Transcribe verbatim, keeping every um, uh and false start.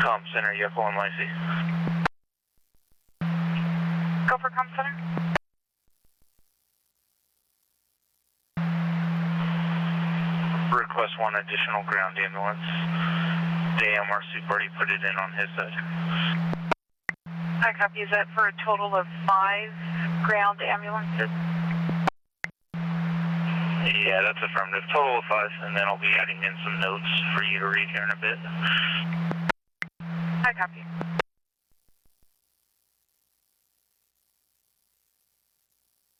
Com Center, you have one Lacey. Go for Com Center. Request one additional ground ambulance. The A M R Super already put it in on his side. I copy. Is that for a total of five ground ambulances? Yeah, that's affirmative. Total of five, and then I'll be adding in some notes for you to read here in a bit. I copy.